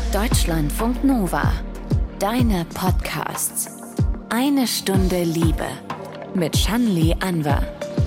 Deutschlandfunk Nova. Deine Podcasts. Eine Stunde Liebe. Mit Shanli Anwar.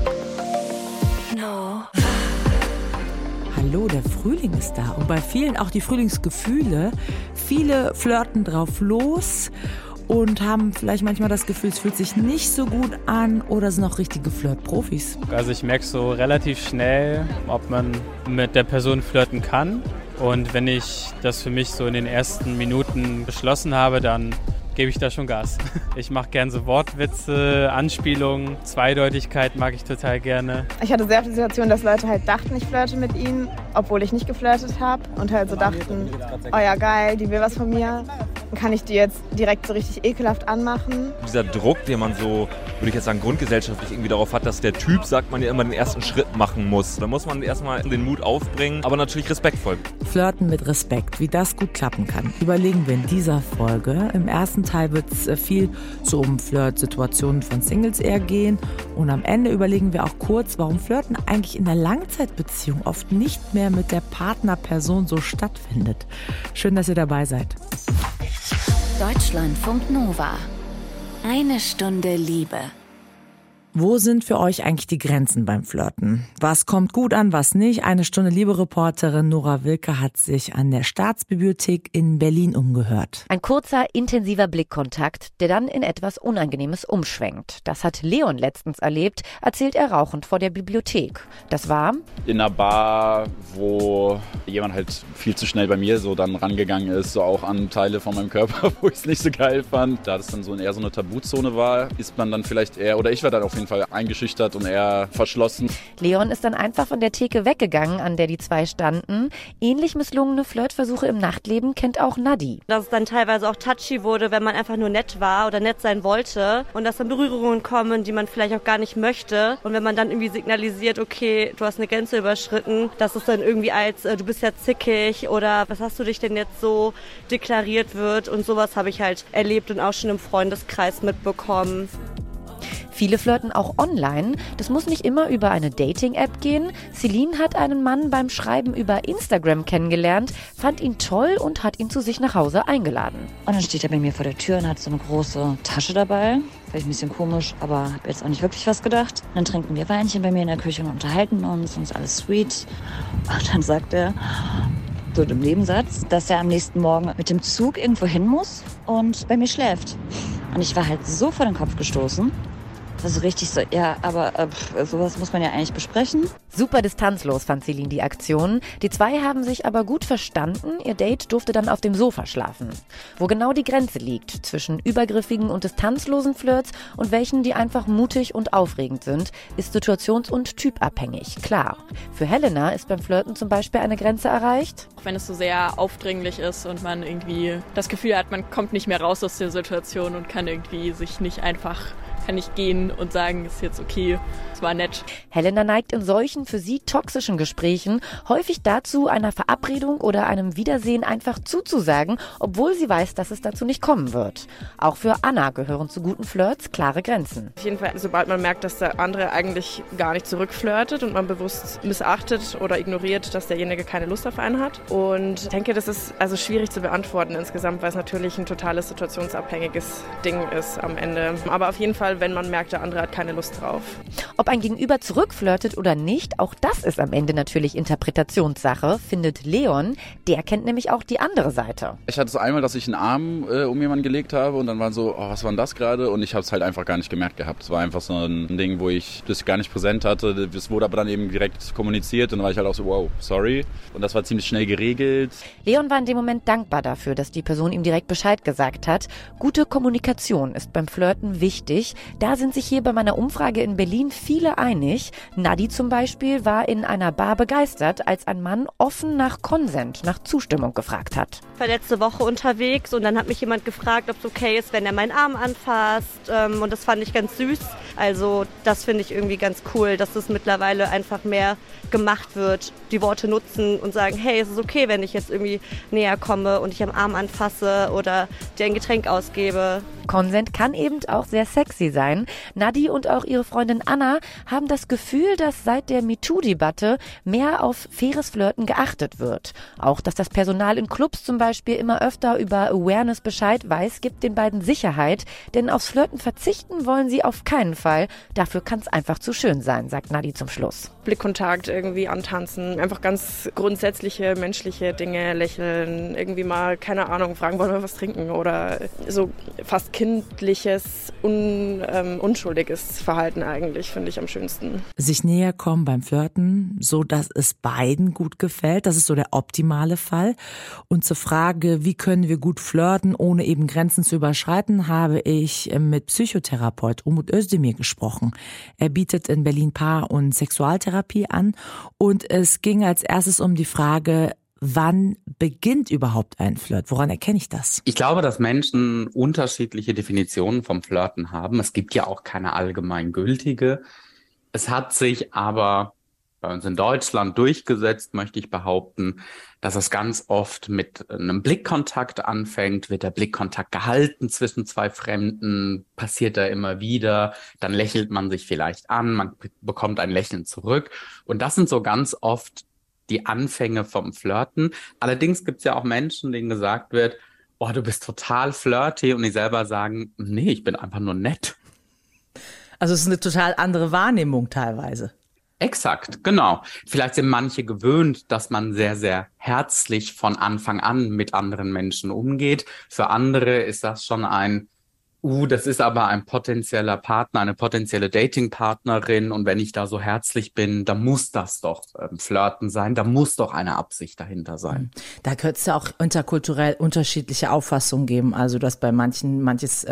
Hallo, der Frühling ist da und bei vielen auch die Frühlingsgefühle. Viele flirten drauf los und haben vielleicht manchmal das Gefühl, es fühlt sich nicht so gut an oder sind auch richtige Flirtprofis. Also ich merke so relativ schnell, ob man mit der Person flirten kann. Und wenn ich das für mich so in den ersten Minuten beschlossen habe, dann gebe ich da schon Gas. Ich mache gern so Wortwitze, Anspielungen, Zweideutigkeit mag ich total gerne. Ich hatte sehr oft die Situation, dass Leute halt dachten, ich flirte mit ihnen, obwohl ich nicht geflirtet habe und halt so dachten, oh ja geil, die will was von mir. Dann kann ich die jetzt direkt so richtig ekelhaft anmachen. Dieser Druck, den man so, würde ich jetzt sagen, grundgesellschaftlich irgendwie darauf hat, dass der Typ, sagt man ja immer, den ersten Schritt machen muss. Da muss man erstmal den Mut aufbringen, aber natürlich respektvoll. Flirten mit Respekt, wie das gut klappen kann, überlegen wir in dieser Folge. Im ersten Teil wird es viel so um Flirt-Situationen von Singles eher gehen. Und am Ende überlegen wir auch kurz, warum Flirten eigentlich in der Langzeitbeziehung oft nicht mehr mit der Partnerperson so stattfindet. Schön, dass ihr dabei seid. Deutschlandfunk Nova. Eine Stunde Liebe. Wo sind für euch eigentlich die Grenzen beim Flirten? Was kommt gut an, was nicht? Eine Stunde Liebe-Reporterin Nora Wilke hat sich an der Staatsbibliothek in Berlin umgehört. Ein kurzer, intensiver Blickkontakt, der dann in etwas Unangenehmes umschwenkt. Das hat Leon letztens erlebt, erzählt er rauchend vor der Bibliothek. Das war in einer Bar, wo jemand halt viel zu schnell bei mir so dann rangegangen ist, so auch an Teile von meinem Körper, wo ich es nicht so geil fand. Da das dann so eher so eine Tabuzone war, ist man dann vielleicht eher, oder ich war dann auf jeden Fall eingeschüchtert und eher verschlossen. Leon ist dann einfach von der Theke weggegangen, an der die zwei standen. Ähnlich misslungene Flirtversuche im Nachtleben kennt auch Nadi. Dass es dann teilweise auch touchy wurde, wenn man einfach nur nett war oder nett sein wollte und dass dann Berührungen kommen, die man vielleicht auch gar nicht möchte. Und wenn man dann irgendwie signalisiert, okay, du hast eine Grenze überschritten, dass es dann irgendwie als du bist ja zickig oder was hast du dich denn jetzt so deklariert wird. Und sowas habe ich halt erlebt und auch schon im Freundeskreis mitbekommen. Viele flirten auch online. Das muss nicht immer über eine Dating-App gehen. Celine hat einen Mann beim Schreiben über Instagram kennengelernt, fand ihn toll und hat ihn zu sich nach Hause eingeladen. Und dann steht er bei mir vor der Tür und hat so eine große Tasche dabei. Vielleicht ein bisschen komisch, aber habe jetzt auch nicht wirklich was gedacht. Dann trinken wir Weinchen bei mir in der Küche und unterhalten uns und ist alles sweet. Und dann sagt er, so im Nebensatz, dass er am nächsten Morgen mit dem Zug irgendwo hin muss und bei mir schläft. Und ich war halt so vor den Kopf gestoßen. Also richtig so, ja, aber sowas muss man ja eigentlich besprechen. Super distanzlos fand Celine die Aktion. Die zwei haben sich aber gut verstanden. Ihr Date durfte dann auf dem Sofa schlafen. Wo genau die Grenze liegt zwischen übergriffigen und distanzlosen Flirts und welchen, die einfach mutig und aufregend sind, ist situations- und typabhängig, klar. Für Helena ist beim Flirten zum Beispiel eine Grenze erreicht. Auch wenn es so sehr aufdringlich ist und man irgendwie das Gefühl hat, man kommt nicht mehr raus aus der Situation und kann irgendwie sich nicht einfach gehen und sagen, ist jetzt okay, es war nett. Helena neigt in solchen für sie toxischen Gesprächen häufig dazu, einer Verabredung oder einem Wiedersehen einfach zuzusagen, obwohl sie weiß, dass es dazu nicht kommen wird. Auch für Anna gehören zu guten Flirts klare Grenzen. Auf jeden Fall, sobald man merkt, dass der andere eigentlich gar nicht zurückflirtet und man bewusst missachtet oder ignoriert, dass derjenige keine Lust auf einen hat. Und ich denke, das ist also schwierig zu beantworten insgesamt, weil es natürlich ein totales situationsabhängiges Ding ist am Ende. Aber auf jeden Fall, wenn man merkt, der andere hat keine Lust drauf. Ob ein Gegenüber zurückflirtet oder nicht, auch das ist am Ende natürlich Interpretationssache, findet Leon. Der kennt nämlich auch die andere Seite. Ich hatte es einmal, dass ich einen Arm um jemanden gelegt habe und dann war so, oh, was war denn das gerade? Und ich habe es halt einfach gar nicht gemerkt gehabt. Es war einfach so ein Ding, wo ich das gar nicht präsent hatte. Das wurde aber dann eben direkt kommuniziert und dann war ich halt auch so, wow, sorry. Und das war ziemlich schnell geregelt. Leon war in dem Moment dankbar dafür, dass die Person ihm direkt Bescheid gesagt hat. Gute Kommunikation ist beim Flirten wichtig. Da sind sich hier bei meiner Umfrage in Berlin viele einig. Nadi zum Beispiel war in einer Bar begeistert, als ein Mann offen nach Consent, nach Zustimmung gefragt hat. Ich war letzte Woche unterwegs und dann hat mich jemand gefragt, ob es okay ist, wenn er meinen Arm anfasst. Und das fand ich ganz süß. Also das finde ich irgendwie ganz cool, dass das mittlerweile einfach mehr gemacht wird, die Worte nutzen und sagen, hey, es ist okay, wenn ich jetzt irgendwie näher komme und ich am Arm anfasse oder dir ein Getränk ausgebe. Consent kann eben auch sehr sexy sein. Nadi und auch ihre Freundin Anna haben das Gefühl, dass seit der MeToo-Debatte mehr auf faires Flirten geachtet wird. Auch, dass das Personal in Clubs zum Beispiel immer öfter über Awareness Bescheid weiß, gibt den beiden Sicherheit. Denn aufs Flirten verzichten wollen sie auf keinen Fall. Dafür kann es einfach zu schön sein, sagt Nadi zum Schluss. Blickkontakt, irgendwie antanzen, einfach ganz grundsätzliche menschliche Dinge, lächeln, irgendwie mal, keine Ahnung, fragen, wollen wir was trinken oder so fast kindliches, unschuldiges Verhalten eigentlich, finde ich am schönsten. Sich näher kommen beim Flirten, so dass es beiden gut gefällt, das ist so der optimale Fall. Und zur Frage, wie können wir gut flirten, ohne eben Grenzen zu überschreiten, habe ich mit Psychotherapeut Umut Özdemir gesprochen. Er bietet in Berlin Paar- und Sexualtherapie an und es ging als erstes um die Frage, wann beginnt überhaupt ein Flirt? Woran erkenne ich das? Ich glaube, dass Menschen unterschiedliche Definitionen vom Flirten haben. Es gibt ja auch keine allgemeingültige. Es hat sich aber bei uns in Deutschland durchgesetzt, möchte ich behaupten, dass es ganz oft mit einem Blickkontakt anfängt. Wird der Blickkontakt gehalten zwischen zwei Fremden? Passiert da immer wieder? Dann lächelt man sich vielleicht an, man bekommt ein Lächeln zurück. Und das sind so ganz oft die Anfänge vom Flirten. Allerdings gibt es ja auch Menschen, denen gesagt wird, oh, du bist total flirty, und die selber sagen, nee, ich bin einfach nur nett. Also es ist eine total andere Wahrnehmung teilweise. Exakt, genau. Vielleicht sind manche gewöhnt, dass man sehr, sehr herzlich von Anfang an mit anderen Menschen umgeht. Für andere ist das schon das ist aber ein potenzieller Partner, eine potenzielle Datingpartnerin, und wenn ich da so herzlich bin, dann muss das doch Flirten sein, da muss doch eine Absicht dahinter sein. Da könnte es ja auch interkulturell unterschiedliche Auffassungen geben, also dass bei manches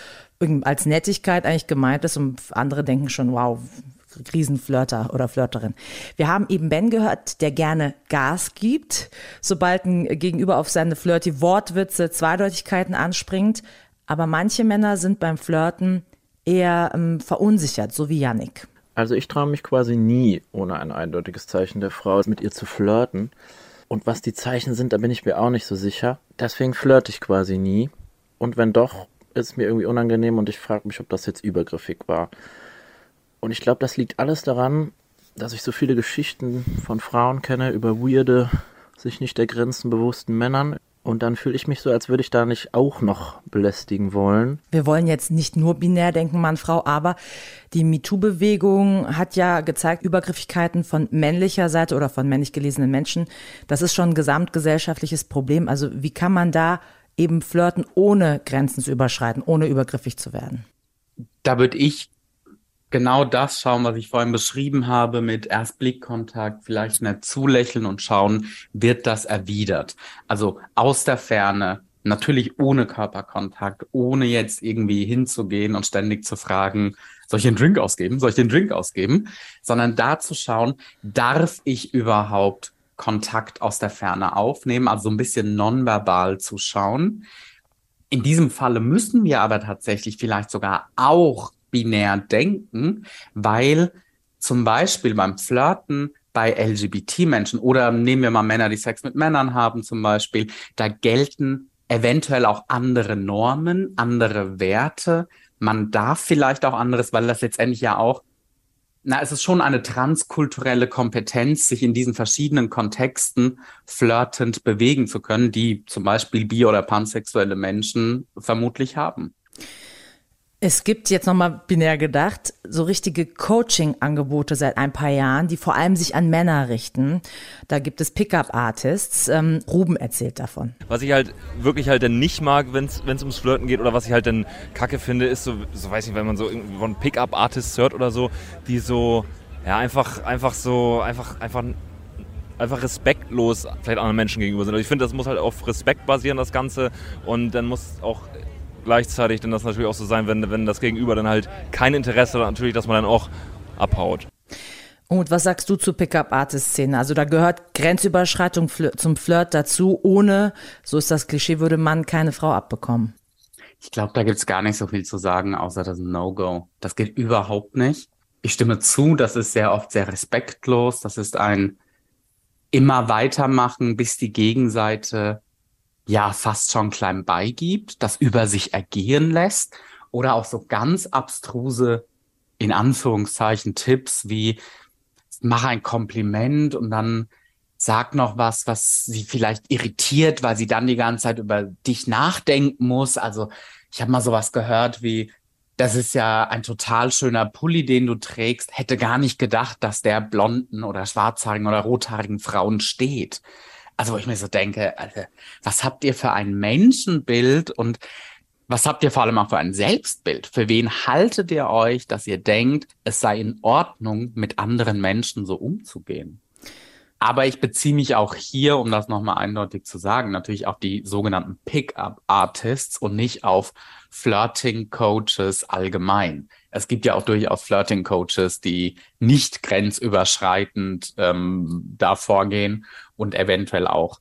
als Nettigkeit eigentlich gemeint ist und andere denken schon, wow, Riesenflirter oder Flirterin. Wir haben eben Ben gehört, der gerne Gas gibt, sobald ein Gegenüber auf seine flirty Wortwitze, Zweideutigkeiten anspringt. Aber manche Männer sind beim Flirten eher verunsichert, so wie Yannick. Also ich traue mich quasi nie, ohne ein eindeutiges Zeichen der Frau mit ihr zu flirten. Und was die Zeichen sind, da bin ich mir auch nicht so sicher. Deswegen flirte ich quasi nie. Und wenn doch, ist es mir irgendwie unangenehm und ich frage mich, ob das jetzt übergriffig war. Und ich glaube, das liegt alles daran, dass ich so viele Geschichten von Frauen kenne über weirde, sich nicht der Grenzen bewussten Männern. Und dann fühle ich mich so, als würde ich da nicht auch noch belästigen wollen. Wir wollen jetzt nicht nur binär denken, Mann, Frau, aber die MeToo-Bewegung hat ja gezeigt, Übergriffigkeiten von männlicher Seite oder von männlich gelesenen Menschen, das ist schon ein gesamtgesellschaftliches Problem. Also wie kann man da eben flirten, ohne Grenzen zu überschreiten, ohne übergriffig zu werden? Da würde ich genau das schauen, was ich vorhin beschrieben habe, mit erst Blickkontakt, vielleicht nett zulächeln und schauen, wird das erwidert. Also aus der Ferne, natürlich ohne Körperkontakt, ohne jetzt irgendwie hinzugehen und ständig zu fragen, soll ich den Drink ausgeben? Soll ich den Drink ausgeben? Sondern da zu schauen, darf ich überhaupt Kontakt aus der Ferne aufnehmen? Also so ein bisschen nonverbal zu schauen. In diesem Falle müssen wir aber tatsächlich vielleicht sogar auch binär denken, weil zum Beispiel beim Flirten bei LGBT-Menschen oder nehmen wir mal Männer, die Sex mit Männern haben zum Beispiel, da gelten eventuell auch andere Normen, andere Werte. Man darf vielleicht auch anderes, weil das letztendlich ja auch, es ist schon eine transkulturelle Kompetenz, sich in diesen verschiedenen Kontexten flirtend bewegen zu können, die zum Beispiel bi- oder pansexuelle Menschen vermutlich haben. Es gibt jetzt nochmal binär gedacht, so richtige Coaching-Angebote seit ein paar Jahren, die vor allem sich an Männer richten. Da gibt es Pickup-Artists. Ruben erzählt davon. Was ich halt wirklich halt dann nicht mag, wenn es ums Flirten geht oder was ich halt dann kacke finde, ist so weiß nicht, wenn man so irgendwie von Pickup-Artists hört oder so, die so, ja, einfach respektlos vielleicht anderen Menschen gegenüber sind. Also ich finde, das muss halt auf Respekt basieren, das Ganze, und dann muss auch gleichzeitig dann das natürlich auch so sein, wenn das Gegenüber dann halt kein Interesse hat, natürlich, dass man dann auch abhaut. Und was sagst du zur Pickup-Artist-Szene? Also da gehört Grenzüberschreitung zum Flirt dazu. Ohne, so ist das Klischee, würde man keine Frau abbekommen. Ich glaube, da gibt's gar nicht so viel zu sagen, außer das No-Go. Das geht überhaupt nicht. Ich stimme zu, das ist sehr oft sehr respektlos. Das ist ein immer weitermachen, bis die Gegenseite ja fast schon klein beigibt, das über sich ergehen lässt. Oder auch so ganz abstruse, in Anführungszeichen, Tipps wie, mach ein Kompliment und dann sag noch was sie vielleicht irritiert, weil sie dann die ganze Zeit über dich nachdenken muss. Also ich habe mal sowas gehört wie, das ist ja ein total schöner Pulli, den du trägst. Hätte gar nicht gedacht, dass der blonden oder schwarzhaarigen oder rothaarigen Frauen steht. Also wo ich mir so denke, Alter, was habt ihr für ein Menschenbild und was habt ihr vor allem auch für ein Selbstbild? Für wen haltet ihr euch, dass ihr denkt, es sei in Ordnung, mit anderen Menschen so umzugehen? Aber ich beziehe mich auch hier, um das nochmal eindeutig zu sagen, natürlich auf die sogenannten Pick-up-Artists und nicht auf Flirting-Coaches allgemein. Es gibt ja auch durchaus Flirting-Coaches, die nicht grenzüberschreitend da vorgehen und eventuell auch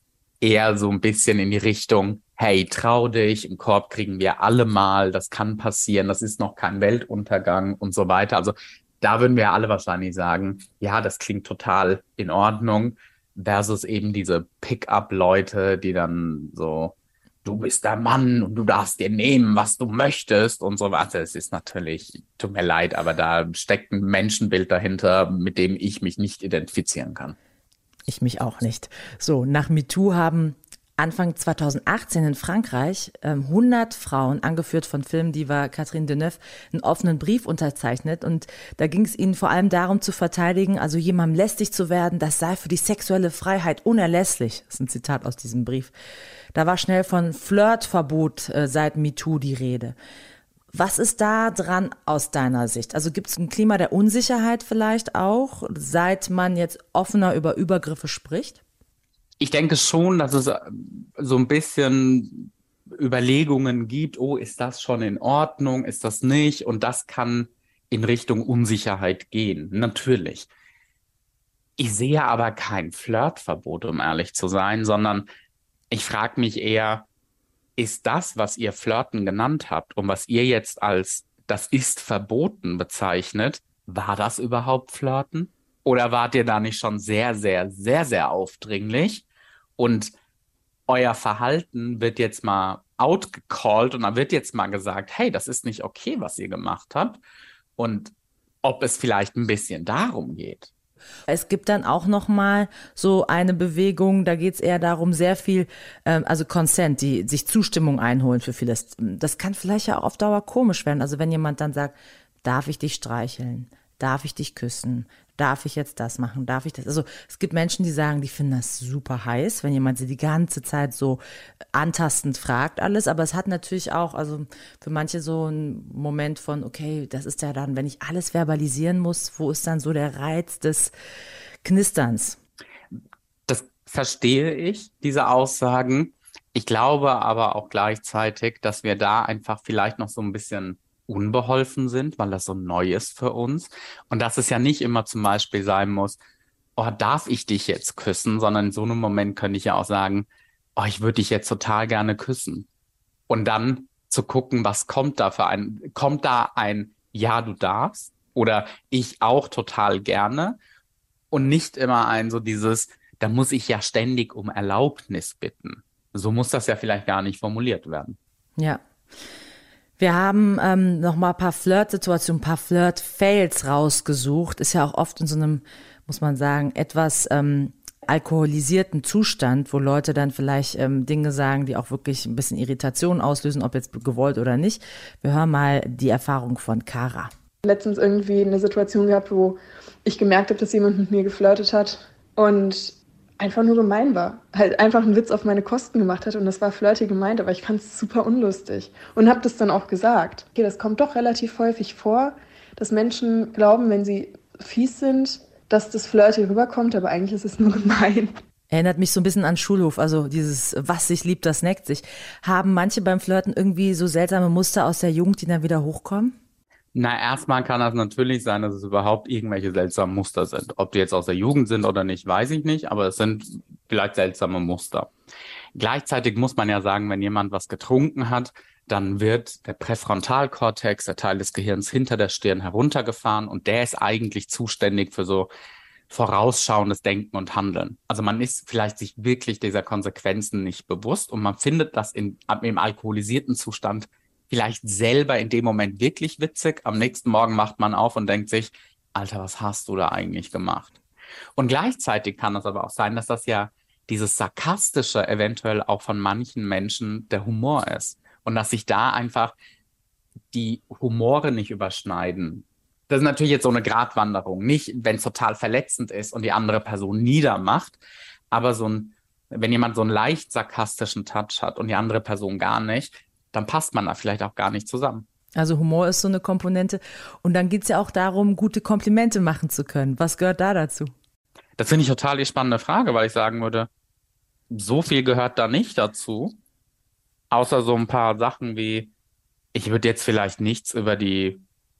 eher so ein bisschen in die Richtung, hey, trau dich, einen Korb kriegen wir alle mal, das kann passieren, das ist noch kein Weltuntergang und so weiter. Also da würden wir alle wahrscheinlich sagen, ja, das klingt total in Ordnung, versus eben diese Pick-up-Leute, die dann so, du bist der Mann und du darfst dir nehmen, was du möchtest und so weiter. Es ist natürlich, tut mir leid, aber da steckt ein Menschenbild dahinter, mit dem ich mich nicht identifizieren kann. Ich mich auch nicht. So, nach MeToo haben Anfang 2018 in Frankreich 100 Frauen, angeführt von Filmdiva Catherine Deneuve, einen offenen Brief unterzeichnet. Und da ging es ihnen vor allem darum zu verteidigen, also jemandem lästig zu werden, das sei für die sexuelle Freiheit unerlässlich. Das ist ein Zitat aus diesem Brief. Da war schnell von Flirtverbot seit MeToo die Rede. Was ist da dran aus deiner Sicht? Also gibt es ein Klima der Unsicherheit vielleicht auch, seit man jetzt offener über Übergriffe spricht? Ich denke schon, dass es so ein bisschen Überlegungen gibt, oh, ist das schon in Ordnung, ist das nicht? Und das kann in Richtung Unsicherheit gehen, natürlich. Ich sehe aber kein Flirtverbot, um ehrlich zu sein, sondern ich frage mich eher, ist das, was ihr Flirten genannt habt und was ihr jetzt als das ist verboten bezeichnet, war das überhaupt Flirten? Oder wart ihr da nicht schon sehr, sehr, sehr, sehr aufdringlich und euer Verhalten wird jetzt mal outgecallt und dann wird jetzt mal gesagt, hey, das ist nicht okay, was ihr gemacht habt und ob es vielleicht ein bisschen darum geht. Es gibt dann auch noch mal so eine Bewegung, da geht es eher darum, sehr viel, also Consent, die sich Zustimmung einholen für vieles. Das kann vielleicht ja auch auf Dauer komisch werden. Also wenn jemand dann sagt, darf ich dich streicheln? Darf ich dich küssen? Darf ich jetzt das machen? Darf ich das? Also es gibt Menschen, die sagen, die finden das super heiß, wenn jemand sie die ganze Zeit so antastend fragt alles. Aber es hat natürlich auch, also für manche so einen Moment von, okay, das ist ja dann, wenn ich alles verbalisieren muss, wo ist dann so der Reiz des Knisterns? Das verstehe ich, diese Aussagen. Ich glaube aber auch gleichzeitig, dass wir da einfach vielleicht noch so ein bisschen unbeholfen sind, weil das so neu ist für uns. Und dass es ja nicht immer zum Beispiel sein muss, oh, darf ich dich jetzt küssen, sondern in so einem Moment könnte ich ja auch sagen, oh, ich würde dich jetzt total gerne küssen. Und dann zu gucken, was kommt da kommt da ein ja, du darfst oder ich auch total gerne und nicht immer ein so dieses, da muss ich ja ständig um Erlaubnis bitten. So muss das ja vielleicht gar nicht formuliert werden. Ja. Wir haben noch mal ein paar Flirt-Situationen, ein paar Flirt-Fails rausgesucht. Ist ja auch oft in so einem, muss man sagen, etwas alkoholisierten Zustand, wo Leute dann vielleicht Dinge sagen, die auch wirklich ein bisschen Irritation auslösen, ob jetzt gewollt oder nicht. Wir hören mal die Erfahrung von Cara. Letztens irgendwie eine Situation gehabt, wo ich gemerkt habe, dass jemand mit mir geflirtet hat und einfach nur gemein war. Halt einfach einen Witz auf meine Kosten gemacht hat und das war flirty gemeint, aber ich fand es super unlustig und habe das dann auch gesagt. Okay, das kommt doch relativ häufig vor, dass Menschen glauben, wenn sie fies sind, dass das flirty rüberkommt, aber eigentlich ist es nur gemein. Erinnert mich so ein bisschen an Schulhof, also dieses was sich liebt, das neckt sich. Haben manche beim Flirten irgendwie so seltsame Muster aus der Jugend, die dann wieder hochkommen? Na, erstmal kann das natürlich sein, dass es überhaupt irgendwelche seltsamen Muster sind. Ob die jetzt aus der Jugend sind oder nicht, weiß ich nicht, aber es sind vielleicht seltsame Muster. Gleichzeitig muss man ja sagen, wenn jemand was getrunken hat, dann wird der Präfrontalkortex, der Teil des Gehirns hinter der Stirn, heruntergefahren und der ist eigentlich zuständig für so vorausschauendes Denken und Handeln. Also man ist vielleicht sich wirklich dieser Konsequenzen nicht bewusst und man findet das im alkoholisierten Zustand vielleicht selber in dem Moment wirklich witzig. Am nächsten Morgen macht man auf und denkt sich, Alter, was hast du da eigentlich gemacht? Und gleichzeitig kann es aber auch sein, dass das ja dieses Sarkastische eventuell auch von manchen Menschen der Humor ist. Und dass sich da einfach die Humore nicht überschneiden. Das ist natürlich jetzt so eine Gratwanderung. Nicht, wenn es total verletzend ist und die andere Person niedermacht, aber wenn jemand so einen leicht sarkastischen Touch hat und die andere Person gar nicht, dann passt man da vielleicht auch gar nicht zusammen. Also Humor ist so eine Komponente. Und dann geht es ja auch darum, gute Komplimente machen zu können. Was gehört da dazu? Das finde ich total die spannende Frage, weil ich sagen würde, so viel gehört da nicht dazu. Außer so ein paar Sachen wie, ich würde jetzt vielleicht nichts über die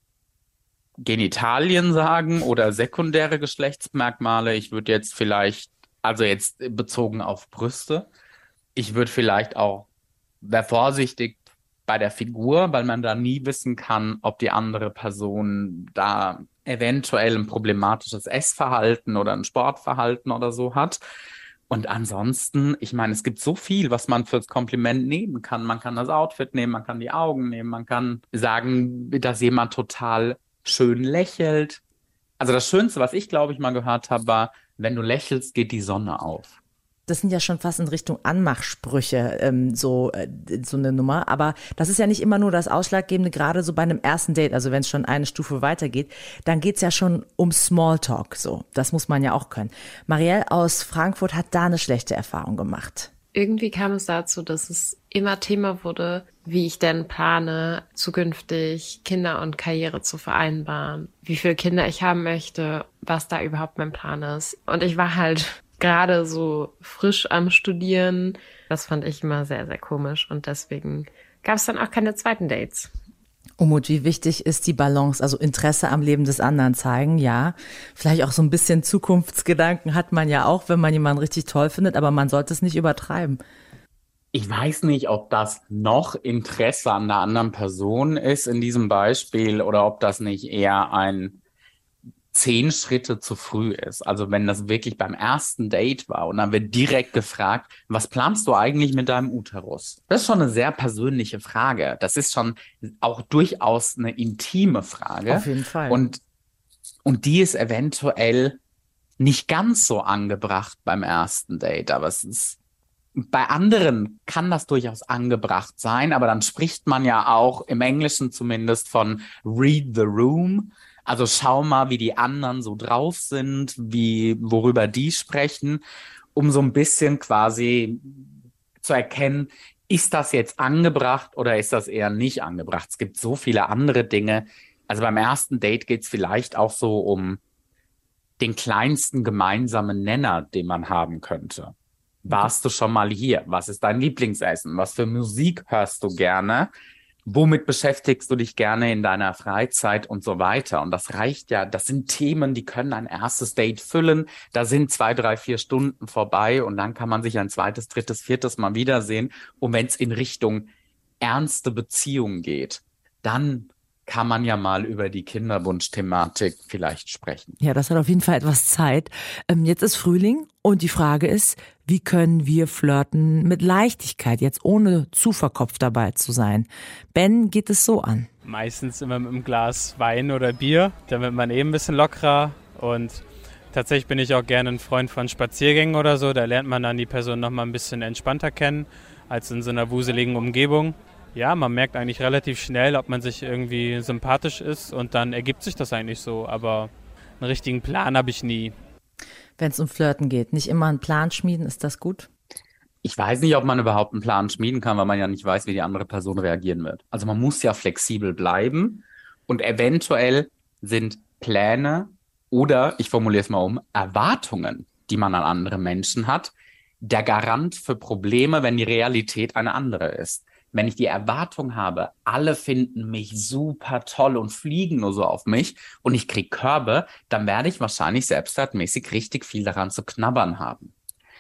Genitalien sagen oder sekundäre Geschlechtsmerkmale. Ich würde jetzt vielleicht, also jetzt bezogen auf Brüste, ich würde vielleicht auch, wäre vorsichtig bei der Figur, weil man da nie wissen kann, ob die andere Person da eventuell ein problematisches Essverhalten oder ein Sportverhalten oder so hat. Und ansonsten, ich meine, es gibt so viel, was man fürs Kompliment nehmen kann. Man kann das Outfit nehmen, man kann die Augen nehmen, man kann sagen, dass jemand total schön lächelt. Also das Schönste, was ich, glaube ich, mal gehört habe, war, wenn du lächelst, geht die Sonne auf. Das sind ja schon fast in Richtung Anmachsprüche, so eine Nummer. Aber das ist ja nicht immer nur das Ausschlaggebende, gerade so bei einem ersten Date. Also wenn es schon eine Stufe weitergeht, dann geht's ja schon um Smalltalk. So, das muss man ja auch können. Marielle aus Frankfurt hat da eine schlechte Erfahrung gemacht. Irgendwie kam es dazu, dass es immer Thema wurde, wie ich denn plane, zukünftig Kinder und Karriere zu vereinbaren, wie viele Kinder ich haben möchte, was da überhaupt mein Plan ist. Und ich war halt gerade so frisch am Studieren. Das fand ich immer sehr, sehr komisch und deswegen gab es dann auch keine zweiten Dates. Umut, wie wichtig ist die Balance, also Interesse am Leben des anderen zeigen, ja. Vielleicht auch so ein bisschen Zukunftsgedanken hat man ja auch, wenn man jemanden richtig toll findet, aber man sollte es nicht übertreiben. Ich weiß nicht, ob das noch Interesse an der anderen Person ist in diesem Beispiel oder ob das nicht eher ein 10 Schritte zu früh ist. Also wenn das wirklich beim ersten Date war und dann wird direkt gefragt, was planst du eigentlich mit deinem Uterus? Das ist schon eine sehr persönliche Frage. Das ist schon auch durchaus eine intime Frage. Auf jeden Fall. Und die ist eventuell nicht ganz so angebracht beim ersten Date, aber es ist bei anderen kann das durchaus angebracht sein, aber dann spricht man ja auch im Englischen zumindest von read the room. Also schau mal, wie die anderen so drauf sind, worüber die sprechen, um so ein bisschen quasi zu erkennen, ist das jetzt angebracht oder ist das eher nicht angebracht? Es gibt so viele andere Dinge. Also beim ersten Date geht es vielleicht auch so um den kleinsten gemeinsamen Nenner, den man haben könnte. Warst du schon mal hier? Was ist dein Lieblingsessen? Was für Musik hörst du gerne? Womit beschäftigst du dich gerne in deiner Freizeit und so weiter? Und das reicht ja, das sind Themen, die können ein erstes Date füllen. Da sind 2, 3, 4 Stunden vorbei und dann kann man sich ein zweites, drittes, viertes Mal wiedersehen. Und wenn es in Richtung ernste Beziehung geht, dann kann man ja mal über die Kinderwunsch-Thematik vielleicht sprechen. Ja, das hat auf jeden Fall etwas Zeit. Jetzt ist Frühling und die Frage ist, wie können wir flirten mit Leichtigkeit, jetzt ohne zu verkopft dabei zu sein? Ben geht es so an. Meistens immer mit einem Glas Wein oder Bier, damit man eben ein bisschen lockerer und tatsächlich bin ich auch gerne ein Freund von Spaziergängen oder so. Da lernt man dann die Person noch mal ein bisschen entspannter kennen als in so einer wuseligen Umgebung. Ja, man merkt eigentlich relativ schnell, ob man sich irgendwie sympathisch ist und dann ergibt sich das eigentlich so, aber einen richtigen Plan habe ich nie. Wenn es um Flirten geht, nicht immer einen Plan schmieden, ist das gut? Ich weiß nicht, ob man überhaupt einen Plan schmieden kann, weil man ja nicht weiß, wie die andere Person reagieren wird. Also man muss ja flexibel bleiben und eventuell sind Pläne oder, ich formuliere es mal um, Erwartungen, die man an andere Menschen hat, der Garant für Probleme, wenn die Realität eine andere ist. Wenn ich die Erwartung habe, alle finden mich super toll und fliegen nur so auf mich und ich kriege Körbe, dann werde ich wahrscheinlich selbstwertmäßig richtig viel daran zu knabbern haben.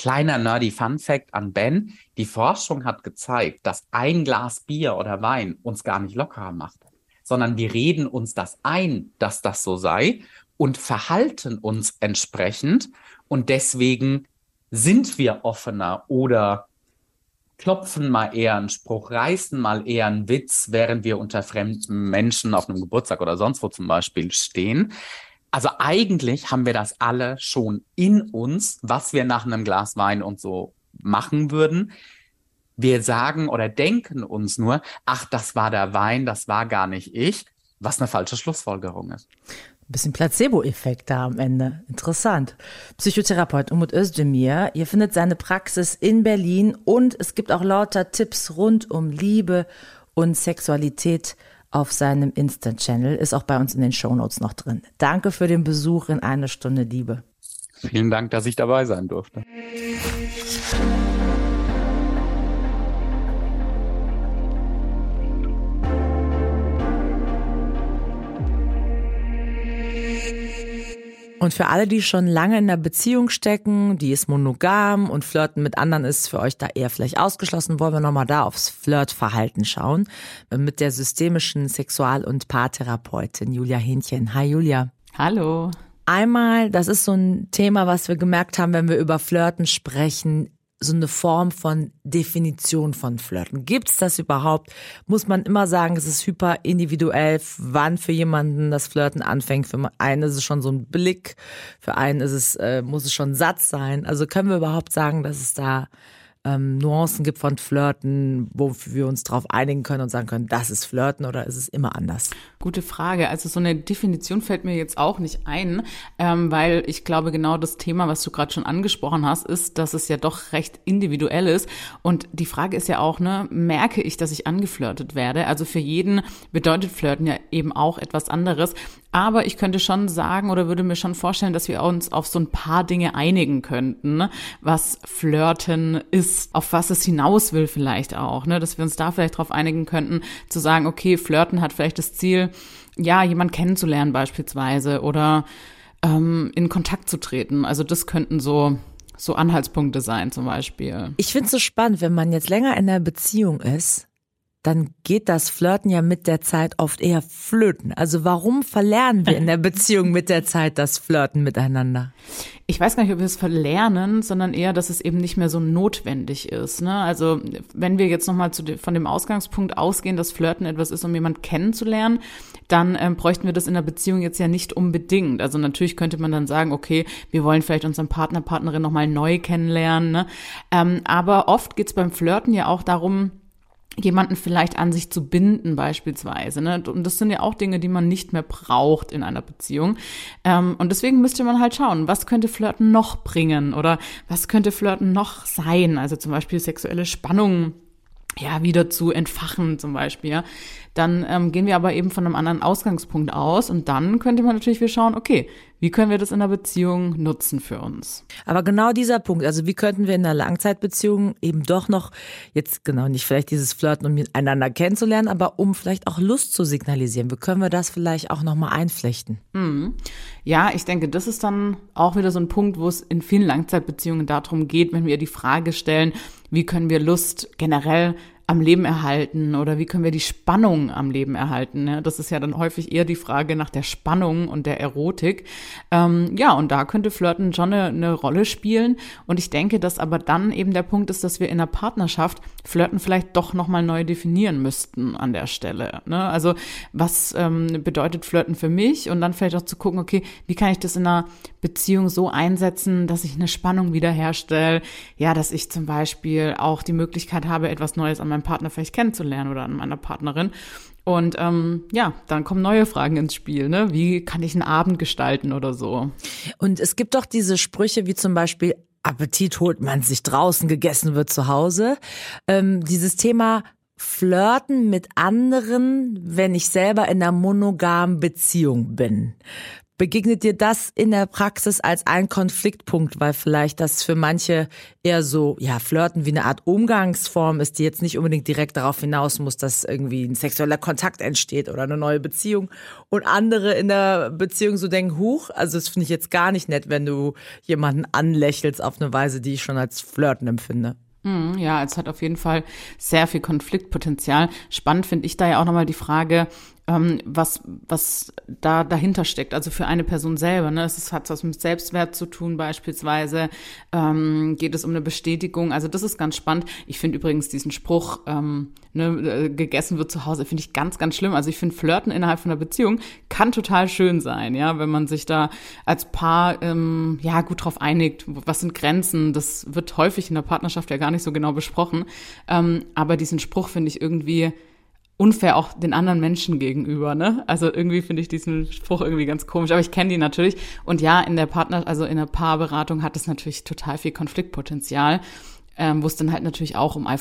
Kleiner nerdy Fun Fact an Ben. Die Forschung hat gezeigt, dass ein Glas Bier oder Wein uns gar nicht lockerer macht, sondern wir reden uns das ein, dass das so sei und verhalten uns entsprechend. Und deswegen sind wir offener oder klopfen mal eher einen Spruch, reißen mal eher einen Witz, während wir unter fremden Menschen auf einem Geburtstag oder sonst wo zum Beispiel stehen. Also eigentlich haben wir das alle schon in uns, was wir nach einem Glas Wein und so machen würden. Wir sagen oder denken uns nur, ach, das war der Wein, das war gar nicht ich, was eine falsche Schlussfolgerung ist. Ein bisschen Placebo-Effekt da am Ende. Interessant. Psychotherapeut Umut Özdemir, ihr findet seine Praxis in Berlin und es gibt auch lauter Tipps rund um Liebe und Sexualität auf seinem Insta-Channel. Ist auch bei uns in den Shownotes noch drin. Danke für den Besuch in Eine Stunde Liebe. Vielen Dank, dass ich dabei sein durfte. Und für alle, die schon lange in einer Beziehung stecken, die ist monogam und Flirten mit anderen ist für euch da eher vielleicht ausgeschlossen, wollen wir nochmal da aufs Flirtverhalten schauen. Mit der systemischen Sexual- und Paartherapeutin Julia Hähnchen. Hi Julia. Hallo. Einmal, das ist so ein Thema, was wir gemerkt haben, wenn wir über Flirten sprechen, so eine Form von Definition von Flirten. Gibt's das überhaupt? Muss man immer sagen, es ist hyper individuell, wann für jemanden das Flirten anfängt. Für einen ist es schon so ein Blick, für einen ist es, muss es schon ein Satz sein. Also können wir überhaupt sagen, dass es da Nuancen gibt von Flirten, wo wir uns drauf einigen können und sagen können, das ist Flirten oder ist es immer anders? Gute Frage. Also so eine Definition fällt mir jetzt auch nicht ein, weil ich glaube, genau das Thema, was du gerade schon angesprochen hast, ist, dass es ja doch recht individuell ist. Und die Frage ist ja auch, ne, merke ich, dass ich angeflirtet werde? Also für jeden bedeutet Flirten ja eben auch etwas anderes. Aber ich könnte schon sagen oder würde mir schon vorstellen, dass wir uns auf so ein paar Dinge einigen könnten, ne? Was Flirten ist, auf was es hinaus will vielleicht auch, ne? Dass wir uns da vielleicht drauf einigen könnten, zu sagen, okay, Flirten hat vielleicht das Ziel, ja, jemanden kennenzulernen beispielsweise oder in Kontakt zu treten. Also das könnten so Anhaltspunkte sein zum Beispiel. Ich finde es so spannend, wenn man jetzt länger in einer Beziehung ist, dann geht das Flirten ja mit der Zeit oft eher flöten. Also warum verlernen wir in der Beziehung mit der Zeit das Flirten miteinander? Ich weiß gar nicht, ob wir es verlernen, sondern eher, dass es eben nicht mehr so notwendig ist, ne? Also wenn wir jetzt nochmal von dem Ausgangspunkt ausgehen, dass Flirten etwas ist, um jemanden kennenzulernen, dann bräuchten wir das in der Beziehung jetzt ja nicht unbedingt. Also natürlich könnte man dann sagen, okay, wir wollen vielleicht unseren Partner, Partnerin nochmal neu kennenlernen, ne? Aber oft geht's beim Flirten ja auch darum, jemanden vielleicht an sich zu binden beispielsweise, ne? Und das sind ja auch Dinge, die man nicht mehr braucht in einer Beziehung. Und deswegen müsste man halt schauen, was könnte Flirten noch bringen oder was könnte Flirten noch sein? Also zum Beispiel sexuelle Spannung ja wieder zu entfachen zum Beispiel. Ja? Dann gehen wir aber eben von einem anderen Ausgangspunkt aus und dann könnte man natürlich wieder schauen, okay, wie können wir das in einer Beziehung nutzen für uns? Aber genau dieser Punkt, also wie könnten wir in einer Langzeitbeziehung eben doch noch, jetzt genau nicht vielleicht dieses Flirten, um einander kennenzulernen, aber um vielleicht auch Lust zu signalisieren. Wie können wir das vielleicht auch nochmal einflechten? Ja, ich denke, das ist dann auch wieder so ein Punkt, wo es in vielen Langzeitbeziehungen darum geht, wenn wir die Frage stellen, wie können wir Lust generell am Leben erhalten oder wie können wir die Spannung am Leben erhalten? Ne? Das ist ja dann häufig eher die Frage nach der Spannung und der Erotik. Ja, und da könnte Flirten schon eine Rolle spielen. Und ich denke, dass aber dann eben der Punkt ist, dass wir in der Partnerschaft Flirten vielleicht doch nochmal neu definieren müssten an der Stelle. Ne? Also was bedeutet Flirten für mich? Und dann vielleicht auch zu gucken, okay, wie kann ich das in einer Beziehung so einsetzen, dass ich eine Spannung wiederherstelle? Ja, dass ich zum Beispiel auch die Möglichkeit habe, etwas Neues an meinem Partner vielleicht kennenzulernen oder an meiner Partnerin. Und ja, dann kommen neue Fragen ins Spiel, ne? Wie kann ich einen Abend gestalten oder so? Und es gibt doch diese Sprüche wie zum Beispiel, Appetit holt man sich draußen, gegessen wird zu Hause. Dieses Thema Flirten mit anderen, wenn ich selber in einer monogamen Beziehung bin. Begegnet dir das in der Praxis als ein Konfliktpunkt, weil vielleicht das für manche eher so, ja, Flirten wie eine Art Umgangsform ist, die jetzt nicht unbedingt direkt darauf hinaus muss, dass irgendwie ein sexueller Kontakt entsteht oder eine neue Beziehung, und andere in der Beziehung so denken, huch, also das finde ich jetzt gar nicht nett, wenn du jemanden anlächelst auf eine Weise, die ich schon als Flirten empfinde. Ja, es hat auf jeden Fall sehr viel Konfliktpotenzial. Spannend finde ich da ja auch nochmal die Frage, was da dahinter steckt, also für eine Person selber. Ne? Hat was mit Selbstwert zu tun beispielsweise, geht es um eine Bestätigung, also das ist ganz spannend. Ich finde übrigens diesen Spruch, gegessen wird zu Hause, finde ich ganz, ganz schlimm. Also ich finde, Flirten innerhalb von einer Beziehung kann total schön sein, ja, wenn man sich da als Paar gut drauf einigt, was sind Grenzen, das wird häufig in der Partnerschaft ja gar nicht so genau besprochen, aber diesen Spruch finde ich irgendwie unfair auch den anderen Menschen gegenüber, ne? Also irgendwie finde ich diesen Spruch irgendwie ganz komisch, aber ich kenne die natürlich. Und ja, in der in der Paarberatung hat es natürlich total viel Konfliktpotenzial, wo es dann halt natürlich auch um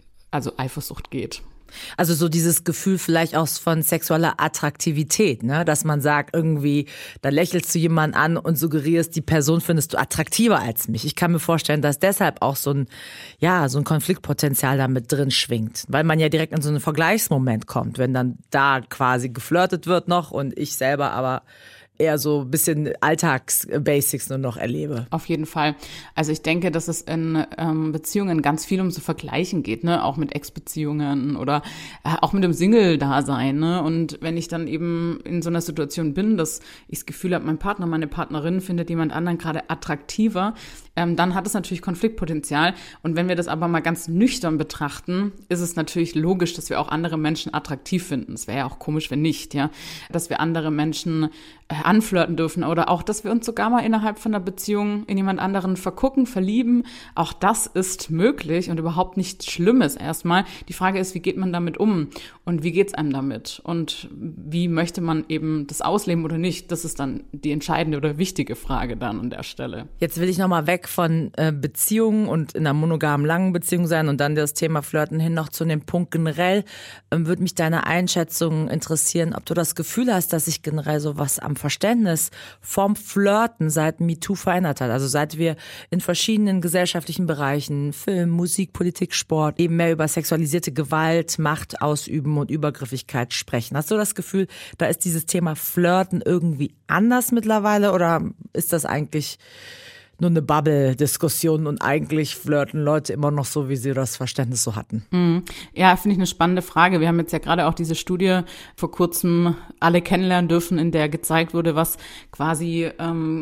Eifersucht geht. Also so dieses Gefühl vielleicht auch von sexueller Attraktivität, ne? Dass man sagt irgendwie, da lächelst du jemanden an und suggerierst, die Person findest du attraktiver als mich. Ich kann mir vorstellen, dass deshalb auch so ein Konfliktpotenzial da mit drin schwingt, weil man ja direkt in so einen Vergleichsmoment kommt, wenn dann da quasi geflirtet wird noch und ich selber aber eher so ein bisschen Alltagsbasics nur noch erlebe. Auf jeden Fall. Also ich denke, dass es in Beziehungen ganz viel um so Vergleichen geht, ne? Auch mit Ex-Beziehungen oder auch mit dem Single-Dasein, ne? Und wenn ich dann eben in so einer Situation bin, dass ich das Gefühl habe, mein Partner, meine Partnerin findet jemand anderen gerade attraktiver, dann hat es natürlich Konfliktpotenzial. Und wenn wir das aber mal ganz nüchtern betrachten, ist es natürlich logisch, dass wir auch andere Menschen attraktiv finden. Es wäre ja auch komisch, wenn nicht, ja. Dass wir andere Menschen anflirten dürfen oder auch, dass wir uns sogar mal innerhalb von einer Beziehung in jemand anderen vergucken, verlieben. Auch das ist möglich und überhaupt nichts Schlimmes erstmal. Die Frage ist, wie geht man damit um und wie geht's einem damit und wie möchte man eben das ausleben oder nicht? Das ist dann die entscheidende oder wichtige Frage dann an der Stelle. Jetzt will ich nochmal weg von Beziehungen und in einer monogamen langen Beziehung sein und dann das Thema Flirten hin noch zu dem Punkt generell. Würde mich deine Einschätzung interessieren, ob du das Gefühl hast, dass sich generell sowas am Verständnis vom Flirten seit MeToo verändert hat. Also seit wir in verschiedenen gesellschaftlichen Bereichen, Film, Musik, Politik, Sport, eben mehr über sexualisierte Gewalt, Macht ausüben und Übergriffigkeit sprechen. Hast du das Gefühl, da ist dieses Thema Flirten irgendwie anders mittlerweile oder ist das eigentlich nur eine Bubble-Diskussion und eigentlich flirten Leute immer noch so, wie sie das Verständnis so hatten? Ja, finde ich eine spannende Frage. Wir haben jetzt ja gerade auch diese Studie vor kurzem alle kennenlernen dürfen, in der gezeigt wurde, was quasi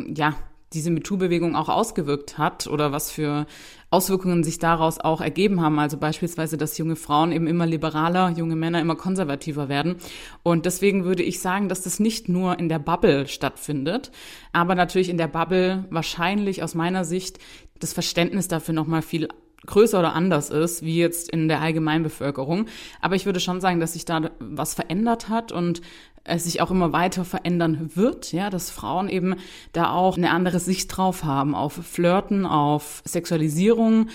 diese MeToo-Bewegung auch ausgewirkt hat oder was für Auswirkungen sich daraus auch ergeben haben. Also beispielsweise, dass junge Frauen eben immer liberaler, junge Männer immer konservativer werden. Und deswegen würde ich sagen, dass das nicht nur in der Bubble stattfindet, aber natürlich in der Bubble wahrscheinlich aus meiner Sicht das Verständnis dafür nochmal viel größer oder anders ist, wie jetzt in der Allgemeinbevölkerung. Aber ich würde schon sagen, dass sich da was verändert hat und es sich auch immer weiter verändern wird, ja, dass Frauen eben da auch eine andere Sicht drauf haben, auf Flirten, auf Sexualisierung,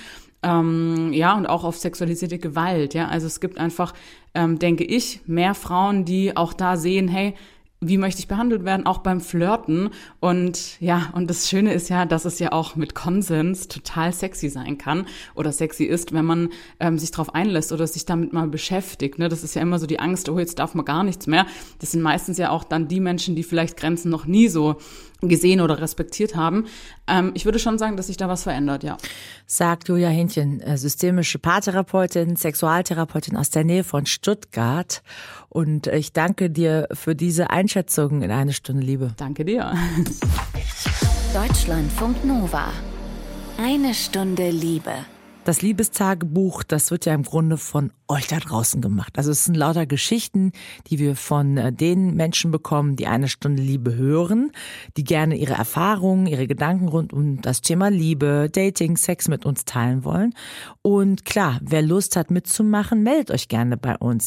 und auch auf sexualisierte Gewalt, ja. Also es gibt einfach, denke ich, mehr Frauen, die auch da sehen, hey, wie möchte ich behandelt werden, auch beim Flirten. Und und das Schöne ist ja, dass es ja auch mit Konsens total sexy sein kann oder sexy ist, wenn man sich darauf einlässt oder sich damit mal beschäftigt. Ne? Das ist ja immer so die Angst, oh, jetzt darf man gar nichts mehr. Das sind meistens ja auch dann die Menschen, die vielleicht Grenzen noch nie so gesehen oder respektiert haben. Ich würde schon sagen, dass sich da was verändert, ja. Sagt Julia Hähnchen, systemische Paartherapeutin, Sexualtherapeutin aus der Nähe von Stuttgart. Und ich danke dir für diese Einschätzung in eine Stunde Liebe. Danke dir. Deutschlandfunk Nova. Eine Stunde Liebe. Das Liebestagebuch, das wird ja im Grunde von euch da draußen gemacht. Also es sind lauter Geschichten, die wir von den Menschen bekommen, die eine Stunde Liebe hören, die gerne ihre Erfahrungen, ihre Gedanken rund um das Thema Liebe, Dating, Sex mit uns teilen wollen. Und klar, wer Lust hat mitzumachen, meldet euch gerne bei uns.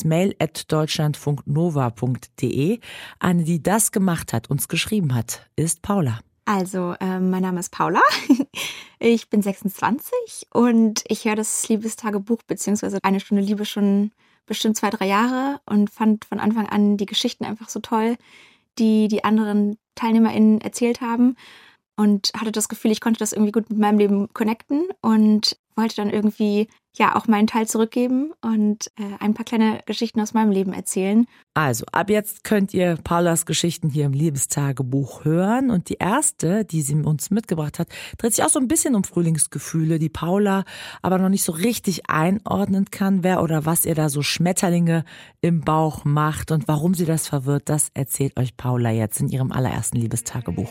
mail@deutschlandfunknova.de. Eine, die das gemacht hat, uns geschrieben hat, ist Paula. Also, mein Name ist Paula, ich bin 26 und ich höre das Liebestagebuch bzw. eine Stunde Liebe schon bestimmt 2-3 Jahre und fand von Anfang an die Geschichten einfach so toll, die anderen TeilnehmerInnen erzählt haben und hatte das Gefühl, ich konnte das irgendwie gut mit meinem Leben connecten und wollte dann irgendwie auch meinen Teil zurückgeben und ein paar kleine Geschichten aus meinem Leben erzählen. Also, ab jetzt könnt ihr Paulas Geschichten hier im Liebestagebuch hören. Und die erste, die sie uns mitgebracht hat, dreht sich auch so ein bisschen um Frühlingsgefühle, die Paula aber noch nicht so richtig einordnen kann, wer oder was ihr da so Schmetterlinge im Bauch macht und warum sie das verwirrt, das erzählt euch Paula jetzt in ihrem allerersten Liebestagebuch.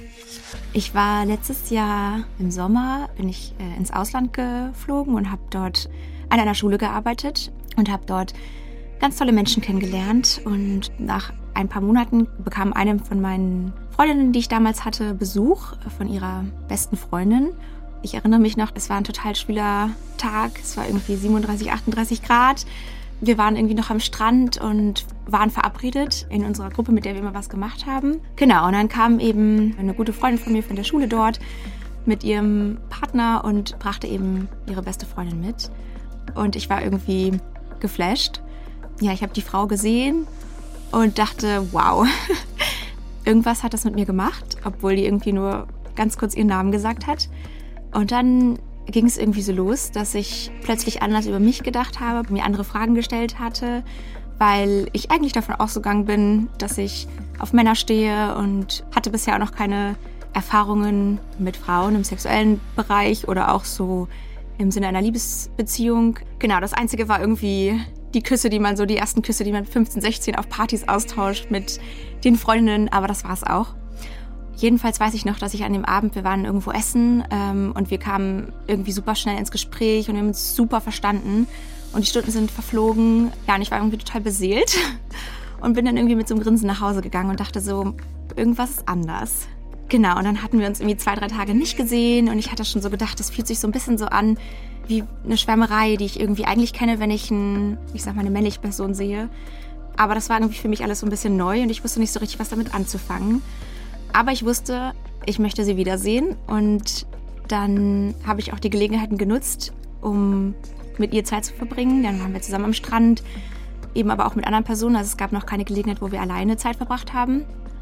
Ich war letztes Jahr im Sommer, bin ich ins Ausland geflogen und habe dort an einer Schule gearbeitet und habe dort ganz tolle Menschen kennengelernt. Und nach ein paar Monaten bekam eine von meinen Freundinnen, die ich damals hatte, Besuch von ihrer besten Freundin. Ich erinnere mich noch, es war ein total schwüler Tag, es war irgendwie 37, 38 Grad. Wir waren irgendwie noch am Strand und waren verabredet in unserer Gruppe, mit der wir immer was gemacht haben. Genau, und dann kam eben eine gute Freundin von mir von der Schule dort mit ihrem Partner und brachte eben ihre beste Freundin mit. Und ich war irgendwie geflasht. Ja, ich habe die Frau gesehen und dachte, wow, irgendwas hat das mit mir gemacht, obwohl die irgendwie nur ganz kurz ihren Namen gesagt hat. Und dann ging es irgendwie so los, dass ich plötzlich anders über mich gedacht habe, mir andere Fragen gestellt hatte, weil ich eigentlich davon ausgegangen bin, dass ich auf Männer stehe und hatte bisher auch noch keine Erfahrungen mit Frauen im sexuellen Bereich oder auch so im Sinne einer Liebesbeziehung. Genau, das Einzige war irgendwie die ersten Küsse, die man mit 15, 16 auf Partys austauscht mit den Freundinnen, aber das war es auch. Jedenfalls weiß ich noch, dass ich an dem Abend, wir waren irgendwo essen und wir kamen irgendwie super schnell ins Gespräch und wir haben uns super verstanden und die Stunden sind verflogen. Ja, und ich war irgendwie total beseelt und bin dann irgendwie mit so einem Grinsen nach Hause gegangen und dachte so, irgendwas ist anders. Genau, und dann hatten wir uns irgendwie 2-3 Tage nicht gesehen und ich hatte schon so gedacht, das fühlt sich so ein bisschen so an wie eine Schwärmerei, die ich irgendwie eigentlich kenne, wenn ich eine männliche Person sehe. Aber das war irgendwie für mich alles so ein bisschen neu und ich wusste nicht so richtig, was damit anzufangen. Aber ich wusste, ich möchte sie wiedersehen und dann habe ich auch die Gelegenheiten genutzt, um mit ihr Zeit zu verbringen. Dann waren wir zusammen am Strand, eben aber auch mit anderen Personen. Also es gab noch keine Gelegenheit, wo wir alleine Zeit verbracht haben.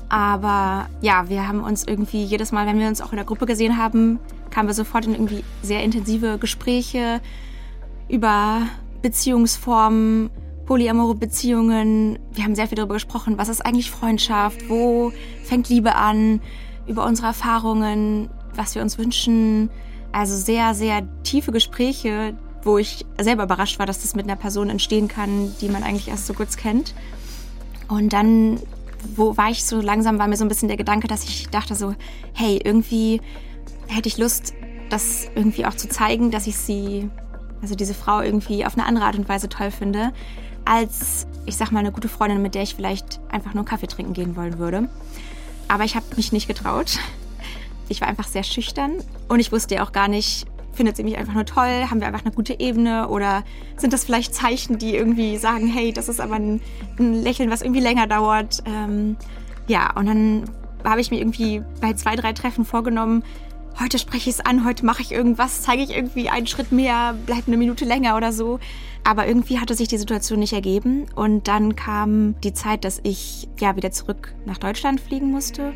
Aber ja, wir haben uns irgendwie jedes Mal, wenn wir uns auch in der Gruppe gesehen haben, kamen wir sofort in irgendwie sehr intensive Gespräche über Beziehungsformen, polyamore Beziehungen. Wir haben sehr viel darüber gesprochen, was ist eigentlich Freundschaft, wo fängt Liebe an, über unsere Erfahrungen, was wir uns wünschen. Also sehr, sehr tiefe Gespräche, wo ich selber überrascht war, dass das mit einer Person entstehen kann, die man eigentlich erst so kurz kennt. Und dann war mir so ein bisschen der Gedanke, dass ich dachte so, hey, irgendwie hätte ich Lust, das irgendwie auch zu zeigen, dass ich diese Frau irgendwie auf eine andere Art und Weise toll finde, als, ich sag mal, eine gute Freundin, mit der ich vielleicht einfach nur Kaffee trinken gehen wollen würde. Aber ich habe mich nicht getraut. Ich war einfach sehr schüchtern und ich wusste ja auch gar nicht, findet sie mich einfach nur toll, haben wir einfach eine gute Ebene oder sind das vielleicht Zeichen, die irgendwie sagen, hey, das ist aber ein Lächeln, was irgendwie länger dauert. Ja, und dann habe ich mir irgendwie bei 2-3 Treffen vorgenommen, heute spreche ich es an, heute mache ich irgendwas, zeige ich irgendwie einen Schritt mehr, bleibe eine Minute länger oder so. Aber irgendwie hatte sich die Situation nicht ergeben und dann kam die Zeit, dass ich wieder zurück nach Deutschland fliegen musste.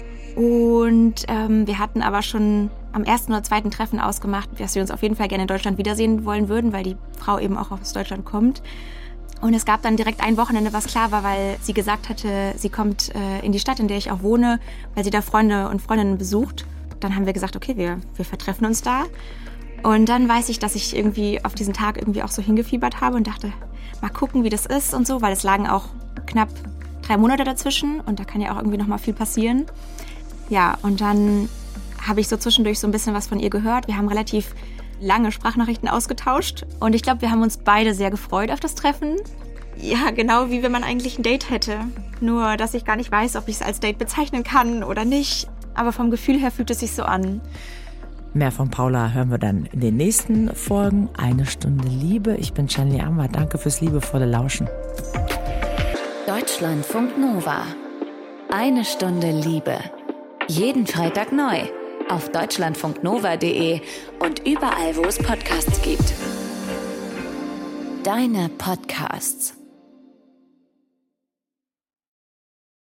Und wir hatten aber schon am 1. oder 2. Treffen ausgemacht, dass wir uns auf jeden Fall gerne in Deutschland wiedersehen wollen würden, weil die Frau eben auch aus Deutschland kommt. Und es gab dann direkt ein Wochenende, was klar war, weil sie gesagt hatte, sie kommt in die Stadt, in der ich auch wohne, weil sie da Freunde und Freundinnen besucht. Dann haben wir gesagt, okay, wir vertreffen uns da. Und dann weiß ich, dass ich irgendwie auf diesen Tag irgendwie auch so hingefiebert habe und dachte, mal gucken, wie das ist und so, weil es lagen auch knapp 3 Monate dazwischen und da kann ja auch irgendwie noch mal viel passieren. Ja, und dann habe ich so zwischendurch so ein bisschen was von ihr gehört. Wir haben relativ lange Sprachnachrichten ausgetauscht und ich glaube, wir haben uns beide sehr gefreut auf das Treffen. Ja, genau wie wenn man eigentlich ein Date hätte. Nur, dass ich gar nicht weiß, ob ich es als Date bezeichnen kann oder nicht. Aber vom Gefühl her fühlt es sich so an. Mehr von Paula hören wir dann in den nächsten Folgen. 1 Stunde Liebe. Ich bin Shanley Amber. Danke fürs liebevolle Lauschen. Deutschlandfunk Nova. 1 Stunde Liebe. Jeden Freitag neu. Auf deutschlandfunknova.de und überall, wo es Podcasts gibt. Deine Podcasts.